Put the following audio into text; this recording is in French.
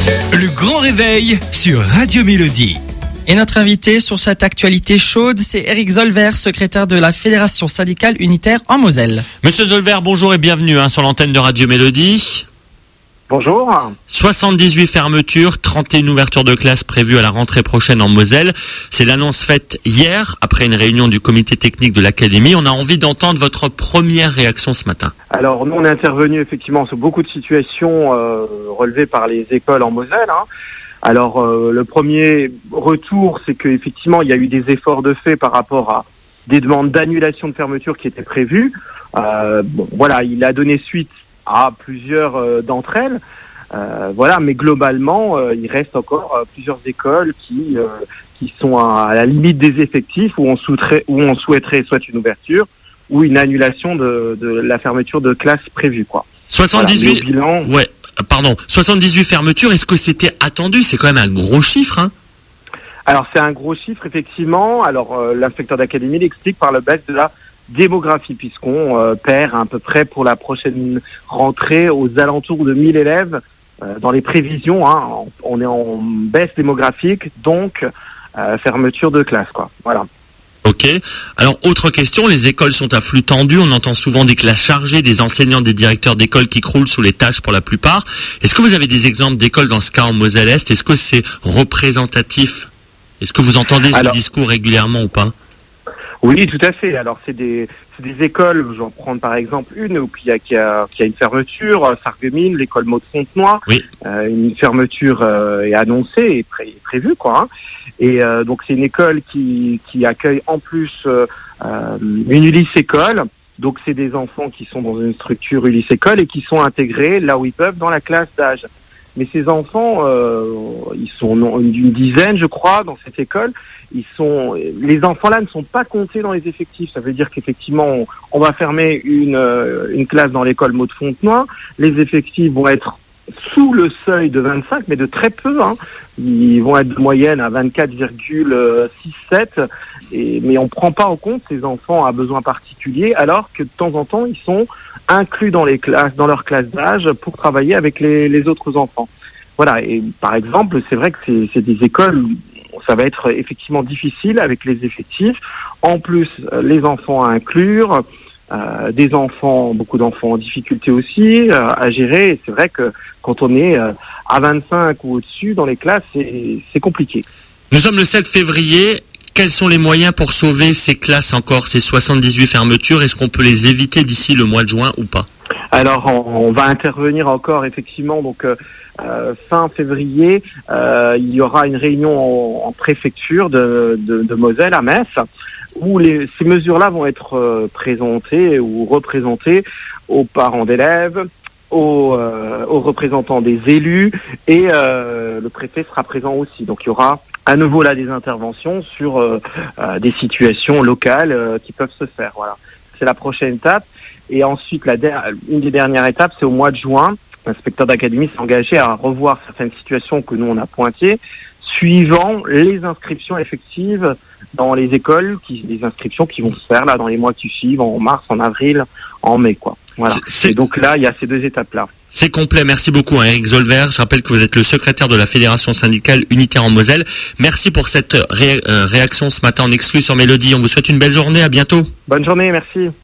Le grand réveil sur Radio Mélodie. Et notre invité sur cette actualité chaude, c'est Éric Zolver, secrétaire de la Fédération syndicale unitaire en Moselle. Monsieur Zolver, bonjour et bienvenue sur l'antenne de Radio Mélodie. Bonjour. 78 fermetures, 31 ouvertures de classes prévues à la rentrée prochaine en Moselle. C'est l'annonce faite hier, après une réunion du comité technique de l'académie. On a envie d'entendre votre première réaction ce matin. Alors, nous, on est intervenu effectivement sur beaucoup de situations relevées par les écoles en Moselle. Alors, le premier retour, c'est qu'effectivement, il y a eu des efforts de fait par rapport à des demandes d'annulation de fermeture qui étaient prévues. Il a donné suite à plusieurs d'entre elles. Mais globalement, il reste encore plusieurs écoles qui sont à la limite des effectifs, où on souhaiterait soit une ouverture ou une annulation de la fermeture de classe prévue, quoi. 78 78 fermetures, est-ce que c'était attendu? C'est quand même un gros chiffre, Alors, c'est un gros chiffre, effectivement. Alors, l'inspecteur d'académie l'explique par le baisse de la démographie, puisqu'on perd à peu près pour la prochaine rentrée aux alentours de 1000 élèves dans les prévisions. On est en baisse démographique, donc fermeture de classe, quoi. Voilà. Ok. Alors, autre question, les écoles sont à flux tendu. On entend souvent des classes chargées, des enseignants, des directeurs d'école qui croulent sous les tâches pour la plupart. Est-ce que vous avez des exemples d'écoles dans ce cas en Moselle-Est? Est-ce que c'est représentatif? Est-ce que vous entendez ce discours régulièrement ou pas? Oui, tout à fait. Alors, c'est des écoles, je vais en prendre par exemple une où qui a une fermeture, Sarreguemines, l'école Maud Fontenoy. Oui. Une fermeture est annoncée et prévue, quoi. Et donc, c'est une école qui accueille en plus une Ulysse-école. Donc, c'est des enfants qui sont dans une structure Ulysse-école et qui sont intégrés là où ils peuvent dans la classe d'âge. Mais ces enfants, ils sont d'une dizaine, je crois, dans cette école. Les enfants-là ne sont pas comptés dans les effectifs. Ça veut dire qu'effectivement, on va fermer une classe dans l'école Maud Fontenoy. Les effectifs vont être sous le seuil de 25, mais de très peu. Ils vont être de moyenne à 24,67. Mais on prend pas en compte ces enfants à besoins particuliers, alors que de temps en temps, ils sont inclus dans leur classe d'âge pour travailler avec les autres enfants. Voilà. Et par exemple, c'est vrai que c'est des écoles où ça va être effectivement difficile avec les effectifs. En plus, les enfants à inclure, beaucoup d'enfants en difficulté aussi à gérer. Et c'est vrai que quand on est à 25 ou au-dessus dans les classes, c'est compliqué. Nous sommes le 7 février. Quels sont les moyens pour sauver ces classes encore, ces 78 fermetures? Est-ce qu'on peut les éviter d'ici le mois de juin ou pas? Alors, on va intervenir encore effectivement. Donc, fin février, il y aura une réunion en préfecture de Moselle à Metz, où ces mesures-là vont être présentées ou représentées aux parents d'élèves, aux représentants des élus, et le préfet sera présent aussi. Donc, il y aura à nouveau là des interventions sur des situations locales qui peuvent se faire. Voilà, c'est la prochaine étape. Et ensuite, une des dernières étapes, c'est au mois de juin. L'inspecteur d'académie s'est engagé à revoir certaines situations que nous on a pointées, suivant les inscriptions effectives dans les écoles, les inscriptions qui vont se faire là dans les mois qui suivent, en mars, en avril, en mai, quoi. Voilà. Et donc là, il y a ces deux étapes-là. C'est complet. Merci beaucoup, Éric Zolver. Je rappelle que vous êtes le secrétaire de la Fédération syndicale unitaire en Moselle. Merci pour cette réaction ce matin en exclu sur Mélodie. On vous souhaite une belle journée. À bientôt. Bonne journée. Merci.